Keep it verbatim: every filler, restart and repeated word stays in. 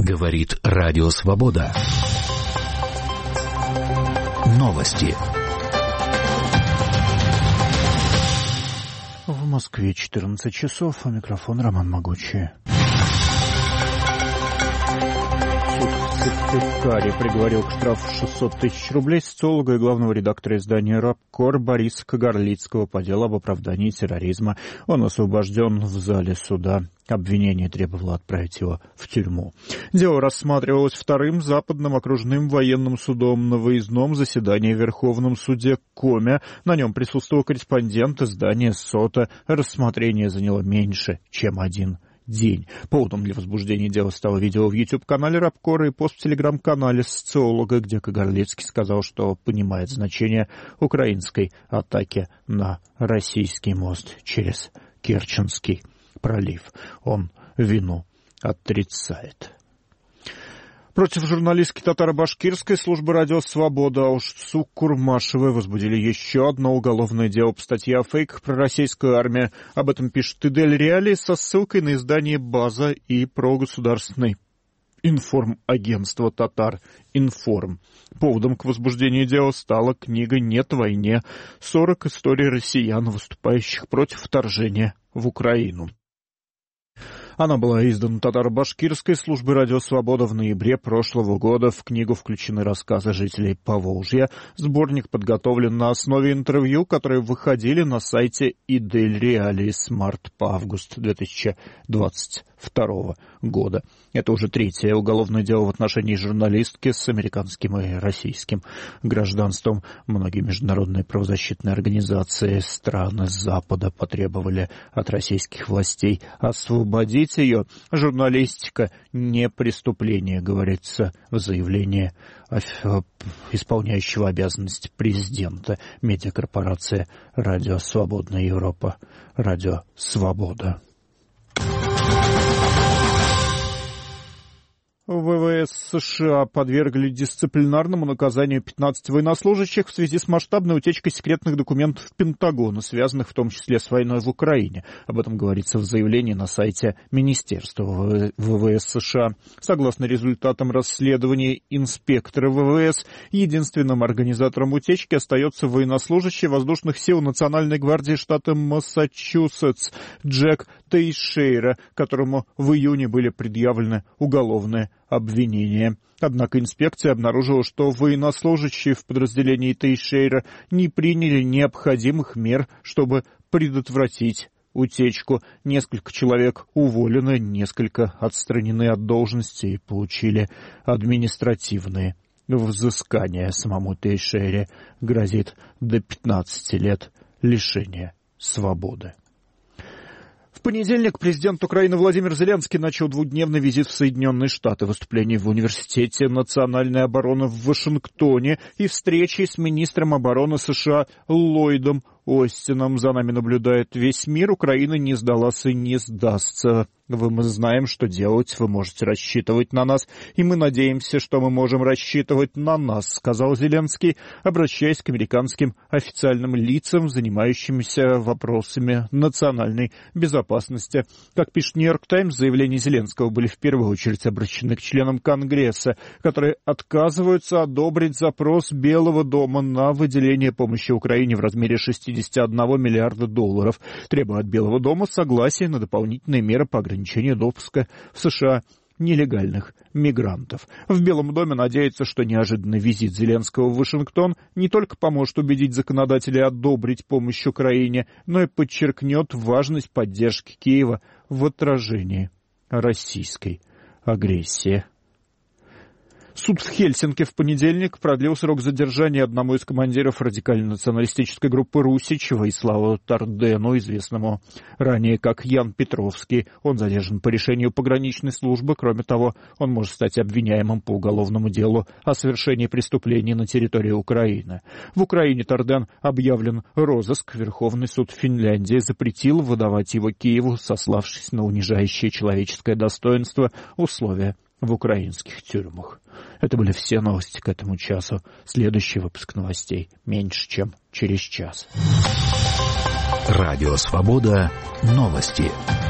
Говорит Радио Свобода. Новости. В Москве четырнадцать часов, а микрофон Роман Могучий. Суд в Сыктывкаре приговорил к штрафу шестьсот тысяч рублей социолога и главного редактора издания «Рабкор» Бориса Кагарлицкого по делу об оправдании терроризма. Он освобожден в зале суда. Обвинение требовало отправить его в тюрьму. Дело рассматривалось вторым западным окружным военным судом на выездном заседании в Верховном суде Коми. На нем присутствовал корреспондент издания «Сота». Рассмотрение заняло меньше, чем один день. Поводом для возбуждения дела стало видео в YouTube-канале Рабкора и пост в Телеграм-канале социолога, где Кагарлицкий сказал, что понимает значение украинской атаки на российский мост через Керченский пролив. Он вину отрицает. Против журналистки татаро-башкирской службы «Радио Свобода» Аушсу Курмашевой возбудили еще одно уголовное дело по статье о фейках про российскую армию. Об этом пишет Идель Реалии со ссылкой на издание «База» и прогосударственный информагентство «Татар Информ». Поводом к возбуждению дела стала книга «Нет войне. сорок историй россиян, выступающих против вторжения в Украину». Она была издана татаро-башкирской службой «Радио Свобода» в ноябре прошлого года. В книгу включены рассказы жителей Поволжья. Сборник подготовлен на основе интервью, которые выходили на сайте Идель Реалии с марта по август две тысячи двадцать второго года. Это уже третье уголовное дело в отношении журналистки с американским и российским гражданством. Многие международные правозащитные организации страны Запада потребовали от российских властей освободить ее. Журналистика не преступление, говорится в заявлении исполняющего обязанности президента медиакорпорации «Радио Свободная Европа», «Радио Свобода». ВВС США подвергли дисциплинарному наказанию пятнадцать военнослужащих в связи с масштабной утечкой секретных документов Пентагона, связанных в том числе с войной в Украине. Об этом говорится в заявлении на сайте Министерства ВВС США. Согласно результатам расследования инспектора ВВС, единственным организатором утечки остается военнослужащий воздушных сил Национальной гвардии штата Массачусетс Джек Тейшейра, которому в июне были предъявлены уголовные обвинения. Однако инспекция обнаружила, что военнослужащие в подразделении Тейшейра не приняли необходимых мер, чтобы предотвратить утечку. Несколько человек уволены, несколько отстранены от должности и получили административные взыскания. Самому Тейшейре грозит до пятнадцати лет лишения свободы. В понедельник президент Украины Владимир Зеленский начал двухдневный визит в Соединенные Штаты, выступление в Университете национальной обороны в Вашингтоне и встречи с министром обороны США Ллойдом Остином. За нами наблюдает весь мир. Украина не сдалась и не сдастся. Вы, мы знаем, что делать. Вы можете рассчитывать на нас. И мы надеемся, что мы можем рассчитывать на нас, сказал Зеленский, обращаясь к американским официальным лицам, занимающимся вопросами национальной безопасности. Как пишет Нью-Йорк Таймс, заявления Зеленского были в первую очередь обращены к членам Конгресса, которые отказываются одобрить запрос Белого дома на выделение помощи Украине в размере шестидесяти одного миллиарда долларов, требуя от Белого дома согласия на дополнительные меры по ограничению допуска в США нелегальных мигрантов. В Белом доме надеются, что неожиданный визит Зеленского в Вашингтон не только поможет убедить законодателей одобрить помощь Украине, но и подчеркнет важность поддержки Киева в отражении российской агрессии. Суд в Хельсинки в понедельник продлил срок задержания одному из командиров радикально-националистической группы Русич Ваиславу Тардену, известному ранее как Ян Петровский. Он задержан по решению пограничной службы. Кроме того, он может стать обвиняемым по уголовному делу о совершении преступлений на территории Украины. В Украине Тарден объявлен розыск. Верховный суд Финляндии запретил выдавать его Киеву, сославшись на унижающее человеческое достоинство условия в украинских тюрьмах. Это были все новости к этому часу. Следующий выпуск новостей меньше, чем через час. Радио Свобода. Новости.